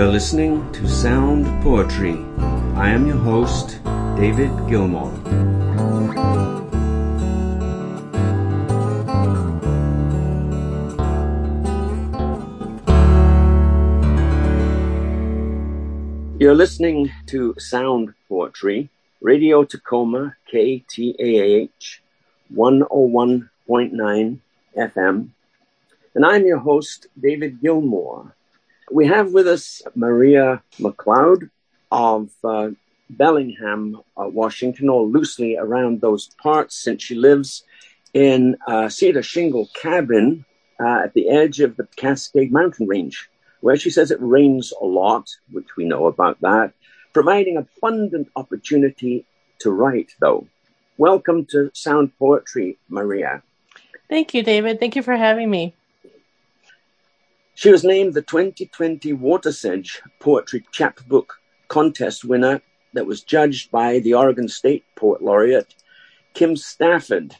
You're listening to Sound Poetry. I am your host, David Gilmour. You're listening to Sound Poetry, Radio Tacoma, KTAH, 101.9 FM. And I'm your host, David Gilmour. We have with us Maria McLeod of Bellingham, Washington, or loosely around those parts, since she lives in a cedar shingle cabin at the edge of the Cascade Mountain Range, where she says it rains a lot, which we know about that, providing abundant opportunity to write, though. Welcome to Sound Poetry, Maria. Thank you, David. Thank you for having me. She was named the 2020 Watersedge Poetry Chapbook Contest winner that was judged by the Oregon State Poet Laureate, Kim Stafford,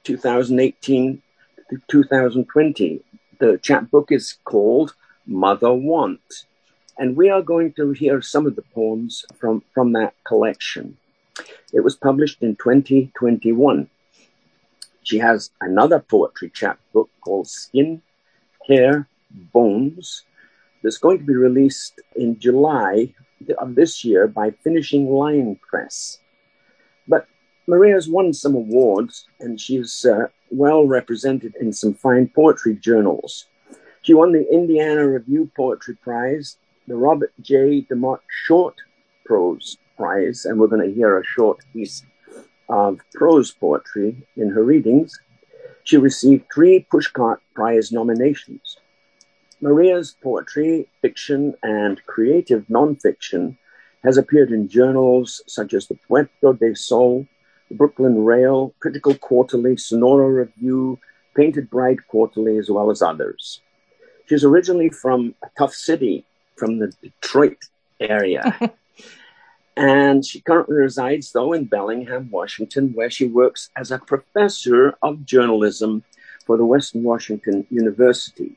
2018 to 2020. The chapbook is called Mother Want, and we are going to hear some of the poems from that collection. It was published in 2021. She has another poetry chapbook called Skin, Hair, Bones that's going to be released in July of this year by Finishing Line Press. But Maria's won some awards, and she's well represented in some fine poetry journals. She won the Indiana Review Poetry Prize, the Robert J. DeMott Short Prose Prize, and we're going to hear a short piece of prose poetry in her readings. She received 3 Pushcart Prize nominations. Maria's poetry, fiction, and creative nonfiction has appeared in journals such as the Puerto del Sol, the Brooklyn Rail, Critical Quarterly, Sonora Review, Painted Bride Quarterly, as well as others. She's originally from a tough city, from the Detroit area. And she currently resides, though, in Bellingham, Washington, where she works as a professor of journalism for the Western Washington University.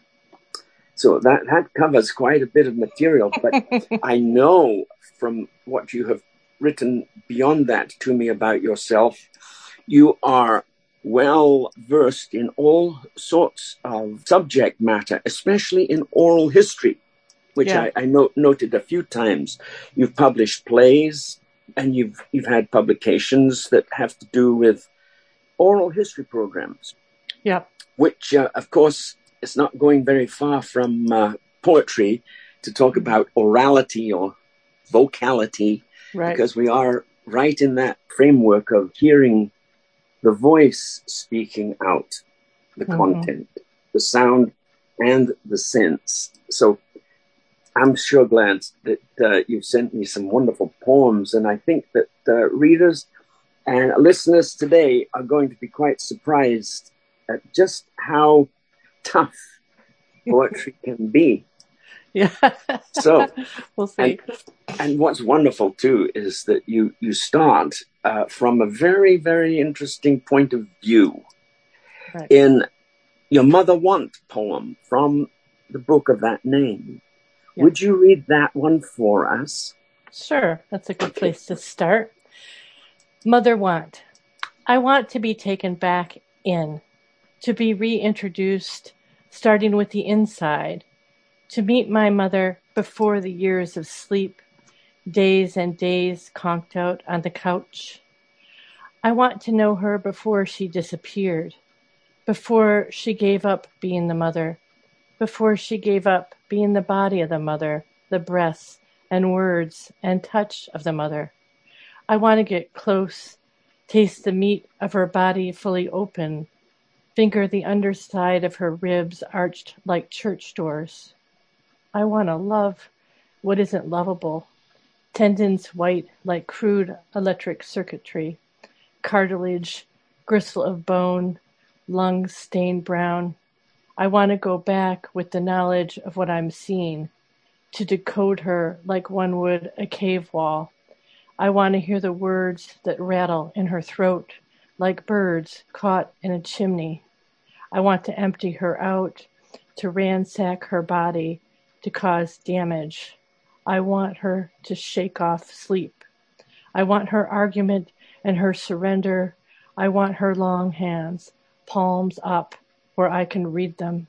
So that covers quite a bit of material, but I know from what you have written beyond that to me about yourself, you are well versed in all sorts of subject matter, especially in oral history, which I noted a few times. You've published plays, and you've had publications that have to do with oral history programs. Yeah, which of course, it's not going very far from poetry to talk about orality or vocality, right. Because we are right in that framework of hearing the voice speaking out, the content, the sound, and the sense. So I'm sure glad that you've sent me some wonderful poems, and I think that readers and listeners today are going to be quite surprised at just how tough poetry can be. Yeah. So we'll see. And what's wonderful too is that you start from a very, very interesting point of view. Right. In your Mother Want poem from the book of that name. Yeah. Would you read that one for us? Sure, that's a good place to start. Mother Want. I want to be taken back in, to be reintroduced, starting with the inside, to meet my mother before the years of sleep, days and days conked out on the couch. I want to know her before she disappeared, before she gave up being the mother, before she gave up being the body of the mother, the breaths and words and touch of the mother. I want to get close, taste the meat of her body fully open, finger the underside of her ribs arched like church doors. I want to love what isn't lovable, tendons white like crude electric circuitry, cartilage, gristle of bone, lungs stained brown. I want to go back with the knowledge of what I'm seeing, to decode her like one would a cave wall. I want to hear the words that rattle in her throat like birds caught in a chimney. I want to empty her out, to ransack her body, to cause damage. I want her to shake off sleep. I want her argument and her surrender. I want her long hands, palms up, where I can read them.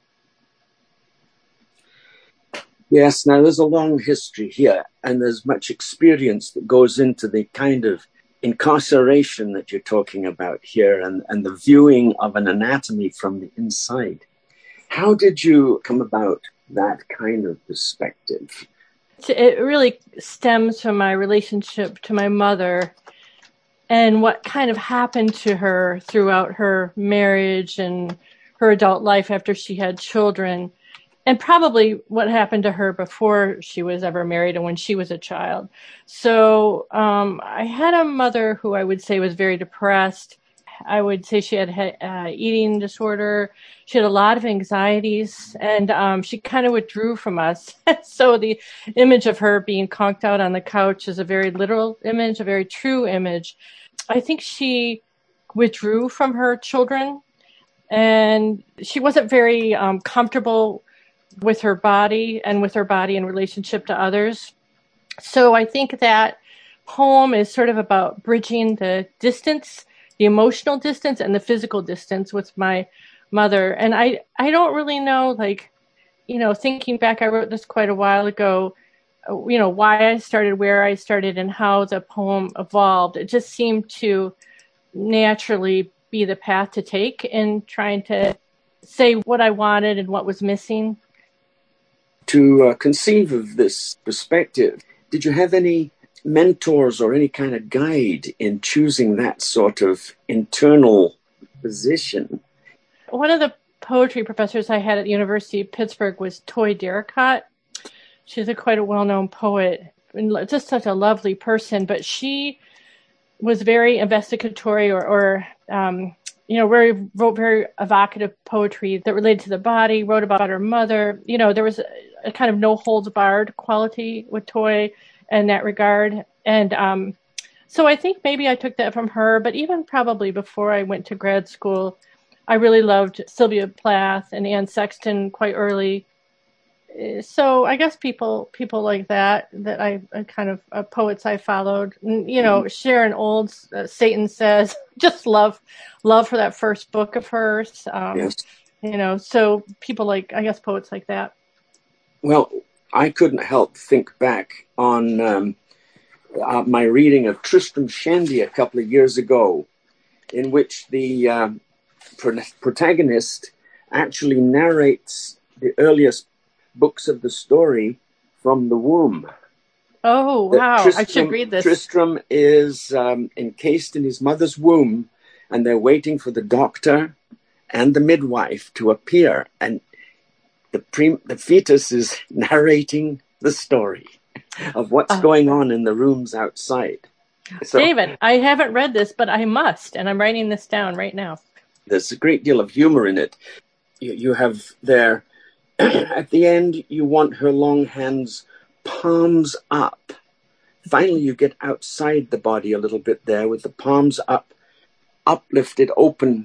Yes, now there's a long history here, and there's much experience that goes into the kind of incarceration that you're talking about here, and the viewing of an anatomy from the inside. How did you come about that kind of perspective? It really stems from my relationship to my mother and what kind of happened to her throughout her marriage and her adult life after she had children, and probably what happened to her before she was ever married and when she was a child. So I had a mother who I would say was very depressed. I would say she had eating disorder. She had a lot of anxieties, and she kind of withdrew from us. So the image of her being conked out on the couch is a very literal image, a very true image. I think she withdrew from her children, and she wasn't very comfortable with her body and with her body in relationship to others. So I think that poem is sort of about bridging the distance, the emotional distance and the physical distance with my mother. And I don't really know, thinking back, I wrote this quite a while ago, why I started, where I started, and how the poem evolved. It just seemed to naturally be the path to take in trying to say what I wanted and what was missing. To conceive of this perspective, did you have any mentors or any kind of guide in choosing that sort of internal position? One of the poetry professors I had at the University of Pittsburgh was Toy Darracott. She's quite a well-known poet and just such a lovely person, but she was very investigatory wrote very evocative poetry that related to the body, wrote about her mother. There was a kind of no holds barred quality with Toy in that regard. And so I think maybe I took that from her, but even probably before I went to grad school, I really loved Sylvia Plath and Anne Sexton quite early. So I guess people like that I kind of poets I followed, Sharon Olds, Satan Says, just love for that first book of hers. Yes. So people like, I guess, poets like that. Well, I couldn't help think back on my reading of Tristram Shandy a couple of years ago, in which the protagonist actually narrates the earliest books of the story from the womb. Oh, wow. I should read this. Tristram is encased in his mother's womb, and they're waiting for the doctor and the midwife to appear. And the fetus is narrating the story of what's going on in the rooms outside. So, David, I haven't read this, but I must, and I'm writing this down right now. There's a great deal of humor in it. You have there, at the end, you want her long hands, palms up. Finally, you get outside the body a little bit there with the palms up, uplifted, open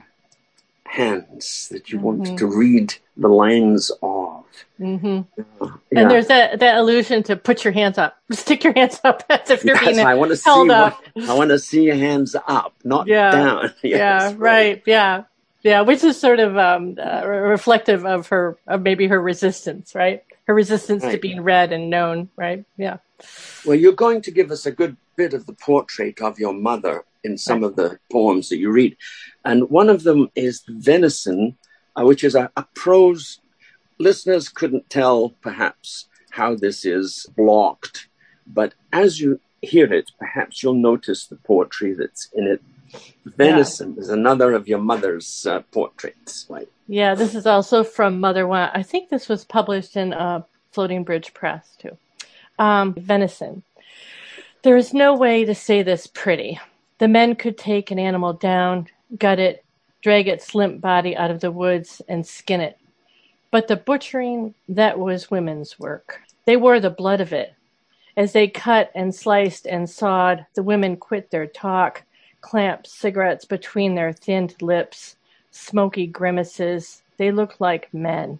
hands that you want to read the lines of. Mm-hmm. Yeah. And there's that allusion to put your hands up, stick your hands up as if you're being held up. I want to see your hands up, not down. Yes, yeah, right. Yeah, which is sort of reflective of maybe her resistance, right? Her resistance to being read and known, right? Yeah. Well, you're going to give us a good bit of the portrait of your mother in some of the poems that you read. And one of them is Venison, which is a prose. Listeners couldn't tell, perhaps, how this is blocked. But as you hear it, perhaps you'll notice the poetry that's in it. Venison is another of your mother's portraits, right? Yeah, this is also from Mother One. I think this was published in Floating Bridge Press, too. Venison. There is no way to say this pretty. The men could take an animal down, gut it, drag its limp body out of the woods, and skin it. But the butchering, that was women's work. They wore the blood of it. As they cut and sliced and sawed, the women quit their talk, clamped cigarettes between their thinned lips, smoky grimaces. They looked like men.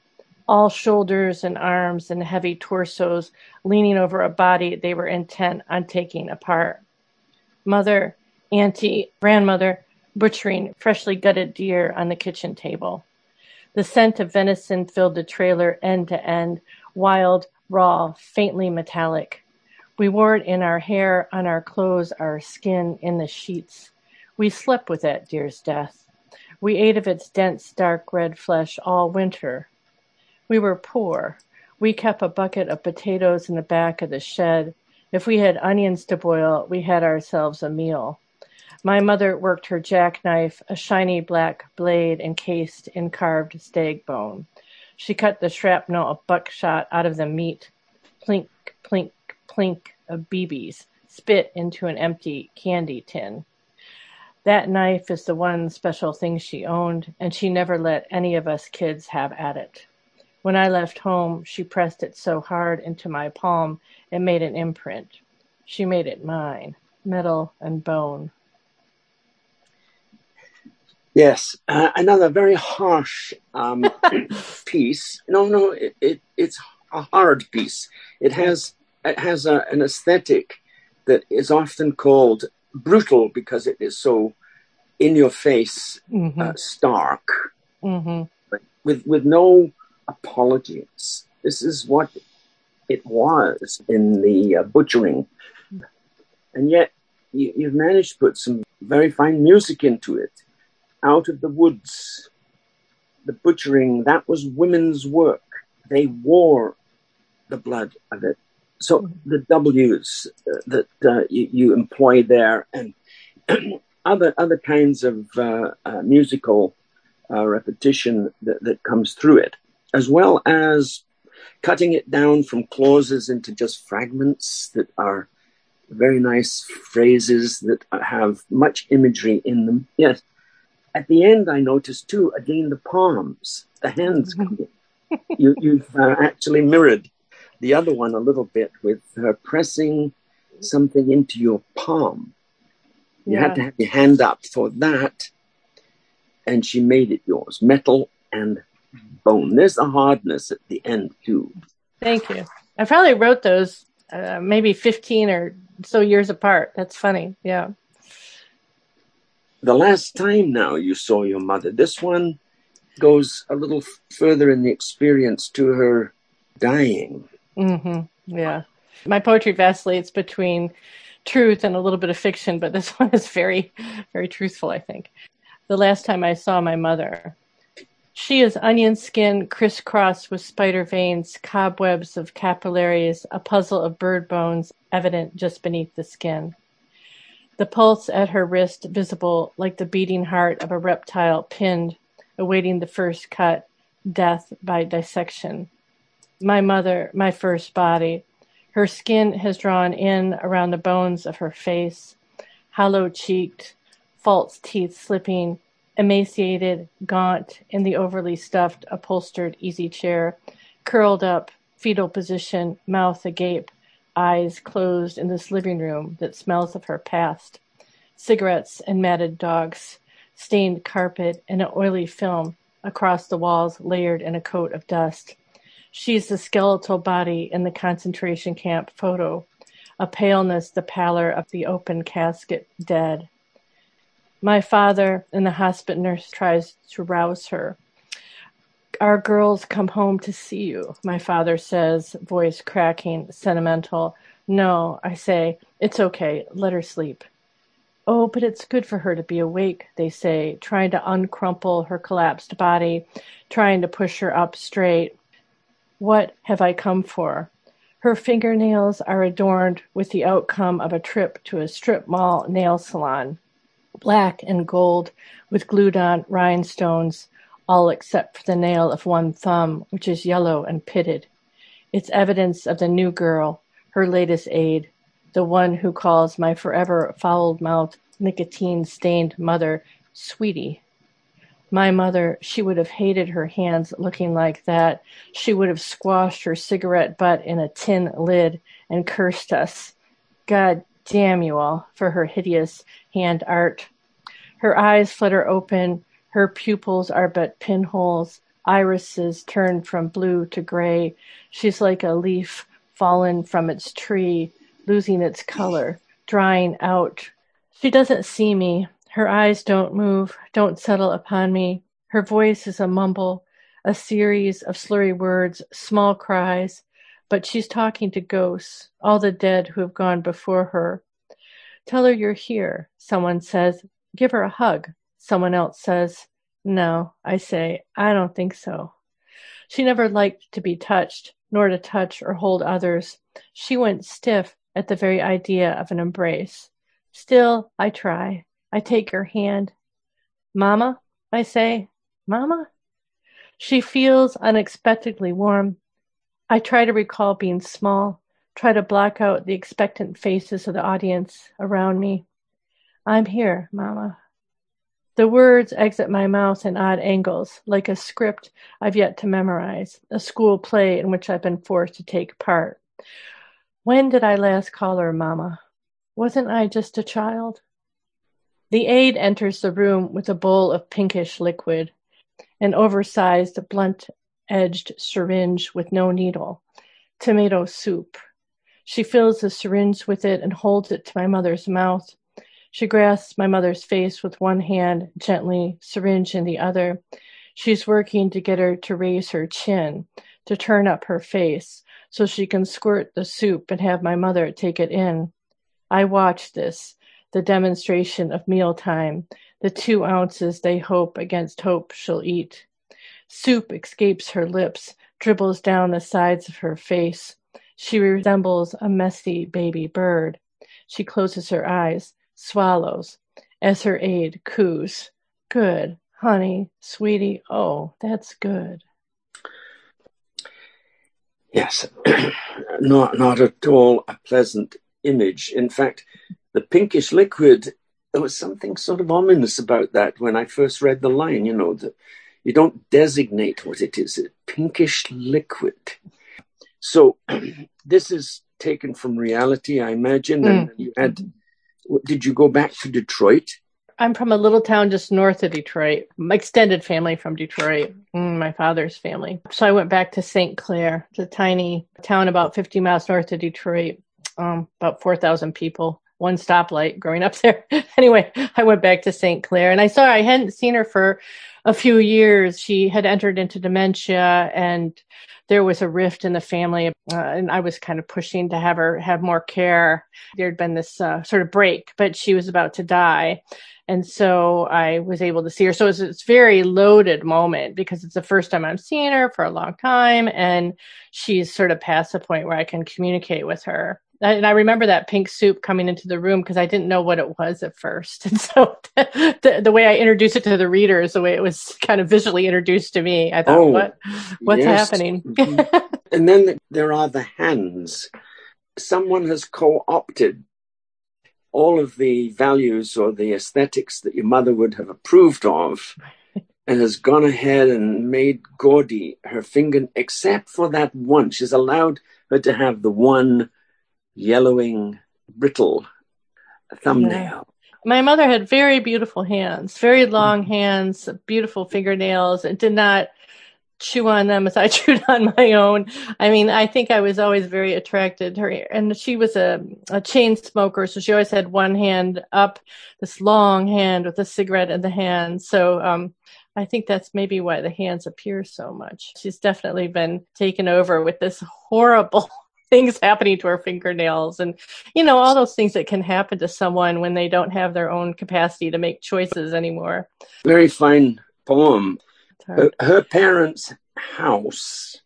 all shoulders and arms and heavy torsos leaning over a body they were intent on taking apart. Mother, auntie, grandmother, butchering freshly gutted deer on the kitchen table. The scent of venison filled the trailer end to end, wild, raw, faintly metallic. We wore it in our hair, on our clothes, our skin, in the sheets. We slept with that deer's death. We ate of its dense, dark red flesh all winter. We were poor. We kept a bucket of potatoes in the back of the shed. If we had onions to boil, we had ourselves a meal. My mother worked her jackknife, a shiny black blade encased in carved stag bone. She cut the shrapnel of buckshot out of the meat. Plink, plink, plink of BBs, spit into an empty candy tin. That knife is the one special thing she owned, and she never let any of us kids have at it. When I left home, she pressed it so hard into my palm it made an imprint. She made it mine, metal and bone. Yes, another very harsh piece. No, it's a hard piece. It has an aesthetic that is often called brutal because it is so in your face, stark, with no apologies. This is what it was in the butchering, and yet you've managed to put some very fine music into it. Out of the woods, the butchering, that was women's work. They wore the blood of it. So the W's that you employ there, and other kinds of musical repetition that comes through it, as well as cutting it down from clauses into just fragments that are very nice phrases that have much imagery in them. Yes. At the end, I noticed, too, again, the palms, the hands coming. You've actually mirrored the other one a little bit with her pressing something into your palm. You had to have your hand up for that, and she made it yours, metal and bone. There's a hardness at the end, too. Thank you. I probably wrote those maybe 15 or so years apart. That's funny, yeah. The last time now you saw your mother, this one goes a little further in the experience to her dying. Yeah. My poetry vacillates between truth and a little bit of fiction, but this one is very, very truthful, I think. The last time I saw my mother, she is onion skin crisscrossed with spider veins, cobwebs of capillaries, a puzzle of bird bones evident just beneath the skin. The pulse at her wrist visible like the beating heart of a reptile pinned, awaiting the first cut, death by dissection. My mother, my first body. Her skin has drawn in around the bones of her face, hollow-cheeked, false teeth slipping, emaciated, gaunt, in the overly stuffed, upholstered easy chair, curled up, fetal position, mouth agape, eyes closed in this living room that smells of her past. Cigarettes and matted dogs, stained carpet and an oily film across the walls layered in a coat of dust. She's the skeletal body in the concentration camp photo, a paleness the pallor of the open casket dead. My father and the hospital nurse tries to rouse her. Our girls come home to see you, my father says, voice cracking, sentimental. No, I say, it's okay, let her sleep. Oh, but it's good for her to be awake, they say, trying to uncrumple her collapsed body, trying to push her up straight. What have I come for? Her fingernails are adorned with the outcome of a trip to a strip mall nail salon, black and gold with glued-on rhinestones, all except for the nail of one thumb, which is yellow and pitted. It's evidence of the new girl, her latest aid, the one who calls my forever foul-mouthed, nicotine-stained mother sweetie. My mother, she would have hated her hands looking like that. She would have squashed her cigarette butt in a tin lid and cursed us. God damn you all for her hideous hand art. Her eyes flutter open. Her pupils are but pinholes, irises turn from blue to gray. She's like a leaf fallen from its tree, losing its color, drying out. She doesn't see me. Her eyes don't move, don't settle upon me. Her voice is a mumble, a series of slurry words, small cries, but she's talking to ghosts, all the dead who have gone before her. Tell her you're here, someone says. Give her a hug, someone else says. No, I say, I don't think so. She never liked to be touched, nor to touch or hold others. She went stiff at the very idea of an embrace. Still, I try. I take her hand. Mama, I say. Mama? She feels unexpectedly warm. I try to recall being small, try to block out the expectant faces of the audience around me. I'm here, Mama. The words exit my mouth in odd angles, like a script I've yet to memorize, a school play in which I've been forced to take part. When did I last call her Mama? Wasn't I just a child? The aide enters the room with a bowl of pinkish liquid, an oversized, blunt-edged syringe with no needle, tomato soup. She fills the syringe with it and holds it to my mother's mouth. She grasps my mother's face with one hand, gently, syringe in the other. She's working to get her to raise her chin, to turn up her face, so she can squirt the soup and have my mother take it in. I watch this, the demonstration of mealtime, the 2 ounces they hope against hope she'll eat. Soup escapes her lips, dribbles down the sides of her face. She resembles a messy baby bird. She closes her eyes, swallows, as her aide coos. Good, honey, sweetie, oh, that's good. Yes, not at all a pleasant image. In fact, the pinkish liquid, there was something sort of ominous about that when I first read the line, that you don't designate what it is, a pinkish liquid. So this is taken from reality, I imagine, and you had, did you go back to Detroit? I'm from a little town just north of Detroit. My extended family from Detroit, my father's family. So I went back to St. Clair. It's a tiny town about 50 miles north of Detroit, about 4,000 people, one stoplight growing up there. Anyway, I went back to St. Clair and I hadn't seen her for a few years. She had entered into dementia and there was a rift in the family, and I was kind of pushing to have her have more care. There had been this sort of break, but she was about to die. And so I was able to see her. So it's a very loaded moment because it's the first time I'm seeing her for a long time. And she's sort of past the point where I can communicate with her. And I remember that pink soup coming into the room because I didn't know what it was at first. And so the way I introduced it to the readers, the way it was kind of visually introduced to me, I thought, what's happening? And then there are the hands. Someone has co-opted all of the values or the aesthetics that your mother would have approved of and has gone ahead and made gaudy her finger, except for that one. She's allowed her to have the one yellowing, brittle thumbnail. Yeah. My mother had very beautiful hands, very long hands, beautiful fingernails, and did not chew on them as I chewed on my own. I mean, I think I was always very attracted to her. And she was a chain smoker, so she always had one hand up, this long hand with a cigarette in the hand. So I think that's maybe why the hands appear so much. She's definitely been taken over with this horrible things happening to her fingernails and, all those things that can happen to someone when they don't have their own capacity to make choices anymore. Very fine poem. Her parents' house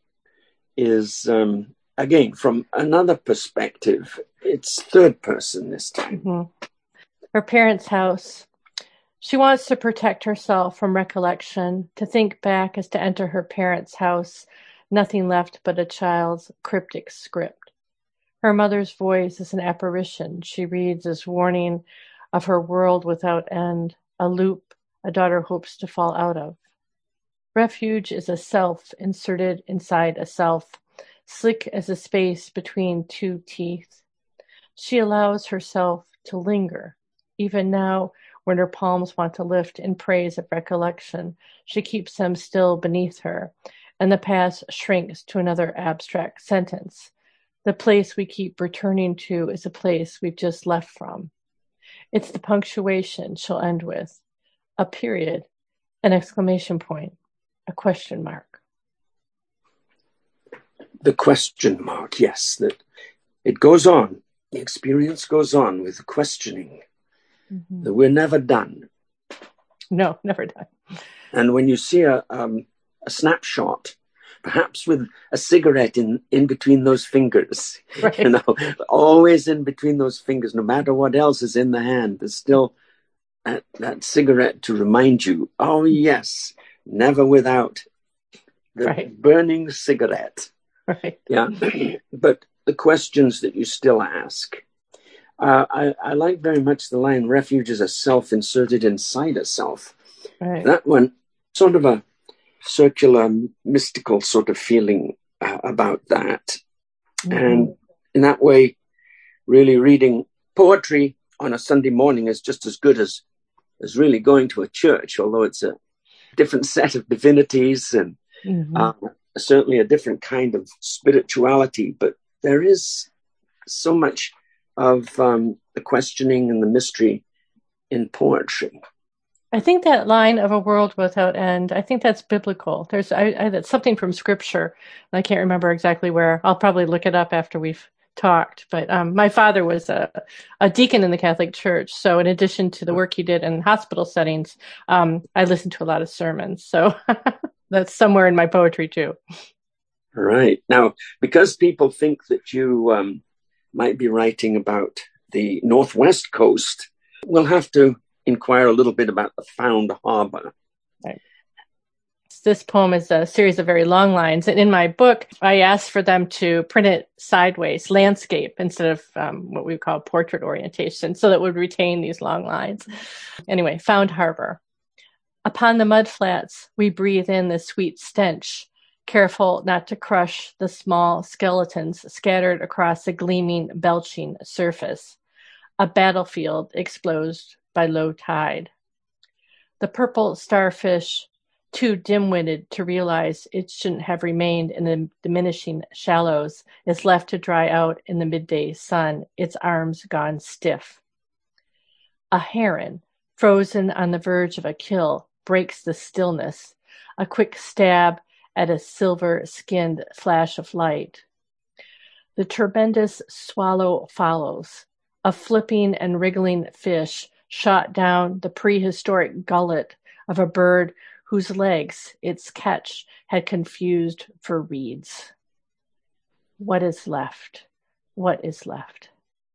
is, again, from another perspective. It's third person this time. Mm-hmm. Her parents' house. She wants to protect herself from recollection, to think back as to enter her parents' house, nothing left but a child's cryptic script. Her mother's voice is an apparition. She reads as warning of her world without end, a loop a daughter hopes to fall out of. Refuge is a self inserted inside a self, slick as a space between 2 teeth. She allows herself to linger, even now when her palms want to lift in praise of recollection. She keeps them still beneath her, and the past shrinks to another abstract sentence. The place we keep returning to is a place we've just left from. It's the punctuation she'll end with. A period, an exclamation point, a question mark. The question mark, yes, that it goes on. The experience goes on with questioning. Mm-hmm. That we're never done. No, never done. And when you see a snapshot, perhaps with a cigarette in between those fingers, right. Always in between those fingers, no matter what else is in the hand, there's still that cigarette to remind you, oh yes, never without the right. burning cigarette. Right. Yeah. But the questions that you still ask, I like very much the line, refuge is a self inserted inside a self. Right. That one, sort of a circular, mystical sort of feeling about that. Mm-hmm. And in that way, really reading poetry on a Sunday morning is just as good as really going to a church, although it's a different set of divinities and mm-hmm. Certainly a different kind of spirituality. But there is so much of the questioning and the mystery in poetry. I think that line of a world without end, I think that's biblical. There's that's something from scripture. I can't remember exactly where. I'll probably look it up after we've talked. But my father was a deacon in the Catholic Church. So in addition to the work he did in hospital settings, I listened to a lot of sermons. So that's somewhere in my poetry too. Right. Now, because people think that you might be writing about the Northwest Coast, we'll have to inquire a little bit about the Found Harbor. Right. This poem is a series of very long lines. And in my book, I asked for them to print it sideways, landscape, instead of what we call portrait orientation, so that it would retain these long lines. Anyway, Found Harbor. Upon the mudflats, we breathe in the sweet stench, careful not to crush the small skeletons scattered across the gleaming, belching surface. A battlefield exposed by low tide. The purple starfish, too dim-witted to realize it shouldn't have remained in the diminishing shallows, is left to dry out in the midday sun, its arms gone stiff. A heron, frozen on the verge of a kill, breaks the stillness, a quick stab at a silver-skinned flash of light. The tremendous swallow follows, a flipping and wriggling fish shot down the prehistoric gullet of a bird whose legs its catch had confused for reeds. What is left? What is left?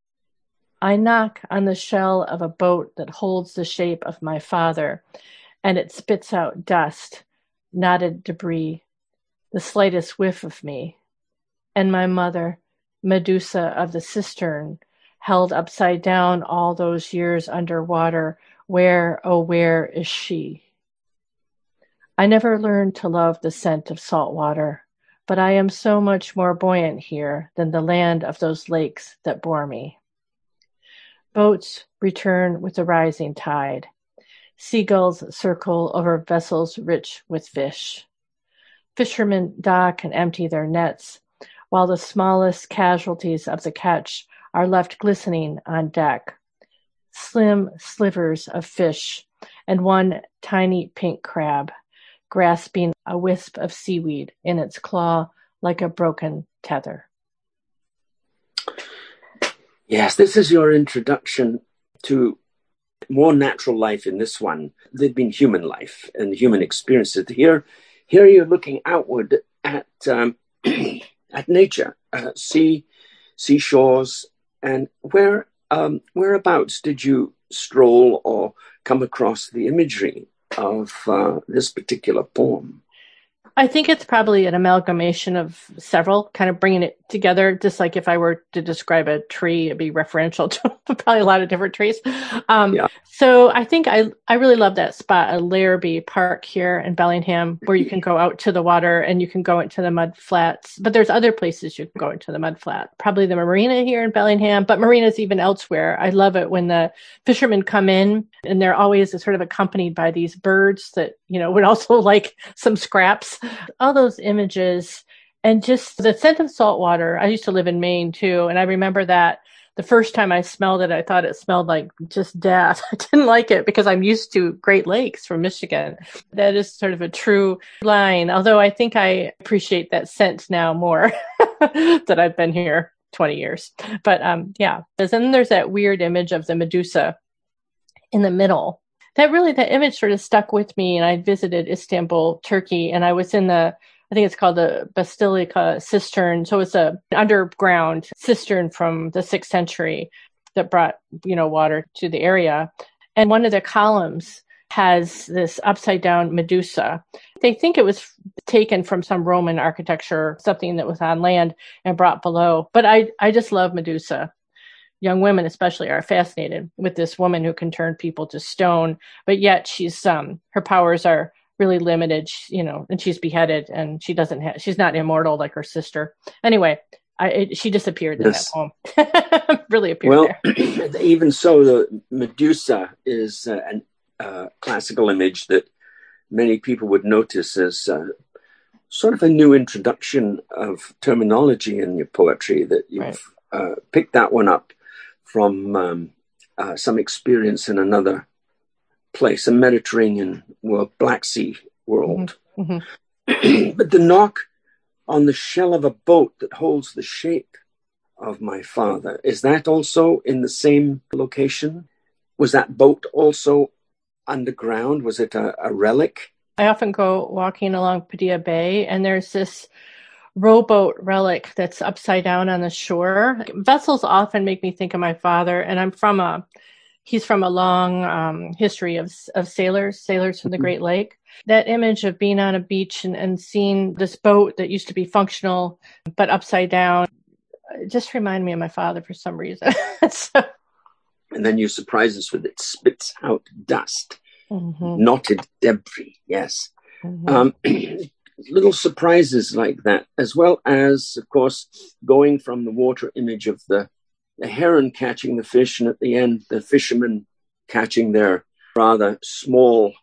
I knock on the shell of a boat that holds the shape of my father, and it spits out dust, knotted debris, the slightest whiff of me, and my mother, Medusa of the cistern, held upside down all those years underwater. Where, oh, where is she? I never learned to love the scent of salt water, but I am so much more buoyant here than the land of those lakes that bore me. Boats return with the rising tide. Seagulls circle over vessels rich with fish. Fishermen dock and empty their nets, while the smallest casualties of the catch are left glistening on deck. Slim slivers of fish and one tiny pink crab, grasping a wisp of seaweed in its claw like a broken tether. Yes, this is your introduction to more natural life in this one. There'd been human life and human experiences. Here you're looking outward at at nature, seashores, and whereabouts did you stroll or come across the imagery of this particular poem? I think it's probably an amalgamation of several, kind of bringing it together. Just like if I were to describe a tree, it'd be referential to probably a lot of different trees. So I think I really love that spot, Larrabee Park here in Bellingham, where you can go out to the water and you can go into the mud flats. But there's other places you can go into the mud flat. Probably the marina here in Bellingham, but marinas even elsewhere. I love it when the fishermen come in And they're always sort of accompanied by these birds that, would also like some scraps. All those images and just the scent of salt water. I used to live in Maine too. And I remember that the first time I smelled it, I thought it smelled like just death. I didn't like it because I'm used to Great Lakes from Michigan. That is sort of a true line. Although I think I appreciate that scent now more that I've been here 20 years. But yeah. And then there's that weird image of the Medusa in the middle. That image sort of stuck with me. And I visited Istanbul, Turkey, and I was in I think it's called the Basilica Cistern. So it's an underground cistern from the 6th century that brought, water to the area. And one of the columns has this upside down Medusa. They think it was taken from some Roman architecture, something that was on land and brought below. But I just love Medusa. Young women especially are fascinated with this woman who can turn people to stone, but yet she's her powers are really limited, and she's beheaded, and she's not immortal like her sister. Anyway, she disappeared in that poem. Really appeared there. Even so, the Medusa is a classical image that many people would notice as sort of a new introduction of terminology in your poetry, that you've picked that one up from some experience in another place, a Mediterranean world, Black Sea world. Mm-hmm. But the knock on the shell of a boat that holds the shape of my father, is that also in the same location? Was that boat also underground? Was it a relic? I often go walking along Padilla Bay, and there's this rowboat relic that's upside down on the shore. Vessels often make me think of my father, and he's from a long history of sailors from the Great Lake. That image of being on a beach and seeing this boat that used to be functional but upside down just reminded me of my father for some reason. And then you surprise us with it spits out dust, knotted debris. Yes. Little surprises like that, as well as, of course, going from the water image of the heron catching the fish, and at the end, the fishermen catching their rather small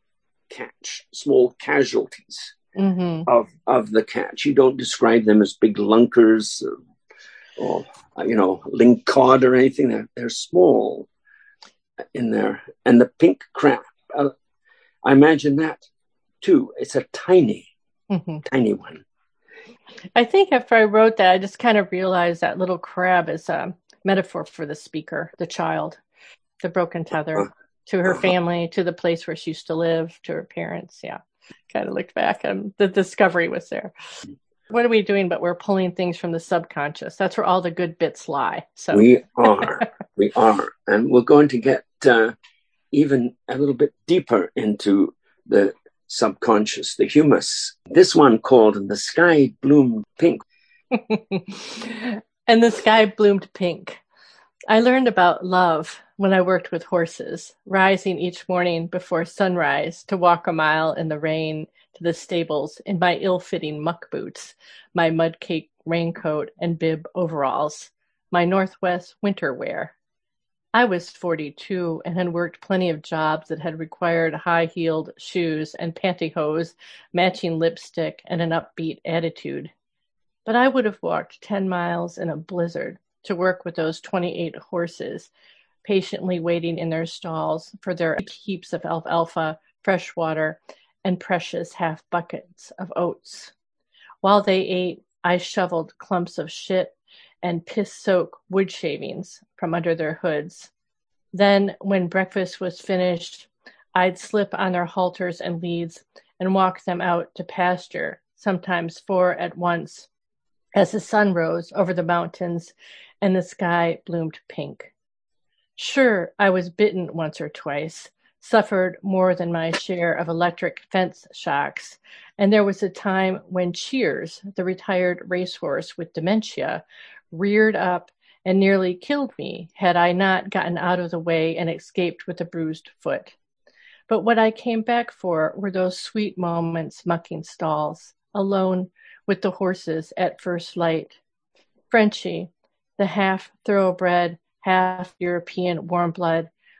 casualties of the catch. You don't describe them as big lunkers or lingcod or anything. They're small in there. And the pink crab, I imagine that too. It's a tiny one. I think after I wrote that, I just kind of realized that little crab is a metaphor for the speaker, the child, the broken tether to her family, to the place where she used to live, to her parents. Yeah. Kind of looked back and the discovery was there. What are we doing? But we're pulling things from the subconscious. That's where all the good bits lie. So we are. And we're going to get even a little bit deeper into the subconscious, the humus. This one called "And the Sky Bloomed Pink." And the sky bloomed pink. I learned about love when I worked with horses, rising each morning before sunrise to walk a mile in the rain to the stables in my ill-fitting muck boots, my mud-caked raincoat and bib overalls, my Northwest winter wear. I was 42 and had worked plenty of jobs that had required high-heeled shoes and pantyhose, matching lipstick, and an upbeat attitude. But I would have walked 10 miles in a blizzard to work with those 28 horses, patiently waiting in their stalls for their heaps of alfalfa, fresh water, and precious half buckets of oats. While they ate, I shoveled clumps of shit and piss-soaked wood shavings from under their hoods. Then, when breakfast was finished, I'd slip on their halters and leads and walk them out to pasture, sometimes 4 at once, as the sun rose over the mountains and the sky bloomed pink. Sure, I was bitten once or twice, suffered more than my share of electric fence shocks, and there was a time when Cheers, the retired racehorse with dementia, reared up and nearly killed me had I not gotten out of the way and escaped with a bruised foot. But what I came back for were those sweet moments mucking stalls, alone with the horses at first light. Frenchie, the half-thoroughbred, half-European warm blood,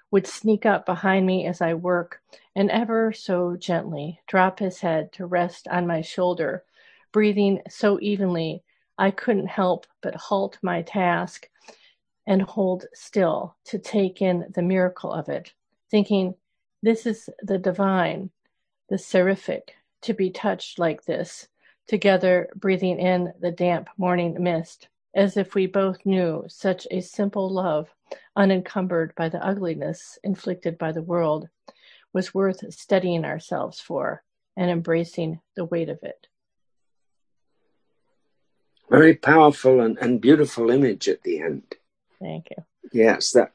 would sneak up behind me as I work and ever so gently drop his head to rest on my shoulder, breathing so evenly I couldn't help but halt my task and hold still to take in the miracle of it, thinking, this is the divine, the seraphic, to be touched like this, together breathing in the damp morning mist, as if we both knew such a simple love, unencumbered by the ugliness inflicted by the world, was worth steadying ourselves for and embracing the weight of it. Very powerful and beautiful image at the end. Thank you. Yes, that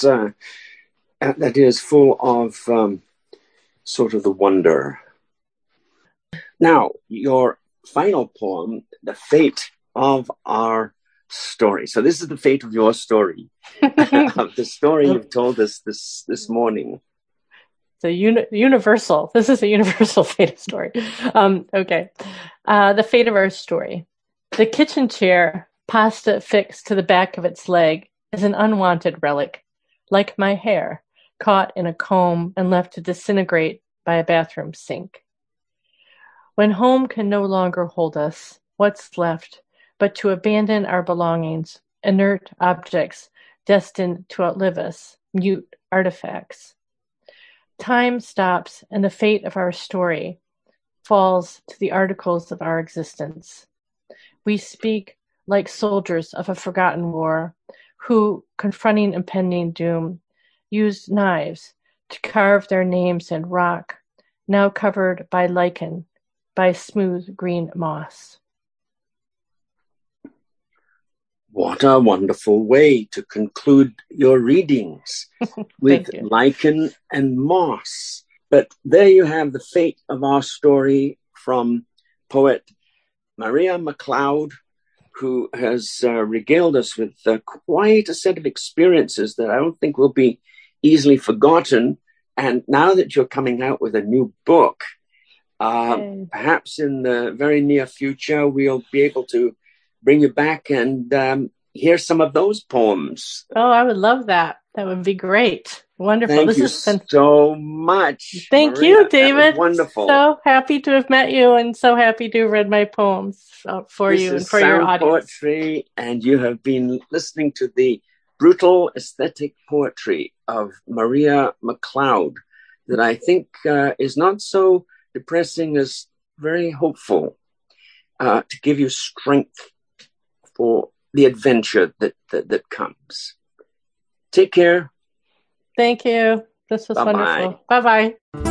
is full of sort of the wonder. Now, your final poem, The Fate of Our Story. So this is the fate of your story, of the story you've told us this morning. Universal. This is a universal fate story. Okay. The fate of our story. The kitchen chair, pasta fixed to the back of its leg, is an unwanted relic, like my hair, caught in a comb and left to disintegrate by a bathroom sink. When home can no longer hold us, what's left but to abandon our belongings, inert objects destined to outlive us, mute artifacts? Time stops, and the fate of our story falls to the articles of our existence. We speak like soldiers of a forgotten war, who, confronting impending doom, used knives to carve their names in rock, now covered by lichen, by smooth green moss. What a wonderful way to conclude your readings with lichen and moss. But there you have the fate of our story from poet Maria McLeod, who has regaled us with quite a set of experiences that I don't think will be easily forgotten. And now that you're coming out with a new book, perhaps in the very near future, we'll be able to bring you back and hear some of those poems. Oh, I would love that. That would be great. Wonderful. Thank you so much. Thank Maria. you, David. Wonderful. So happy to have met you and so happy to have read my poems for you and for your audience. Poetry, and you have been listening to the brutal aesthetic poetry of Maria McLeod that I think is not so depressing as very hopeful, to give you strength for the adventure that comes. Take care. Thank you. This was wonderful. Bye-bye.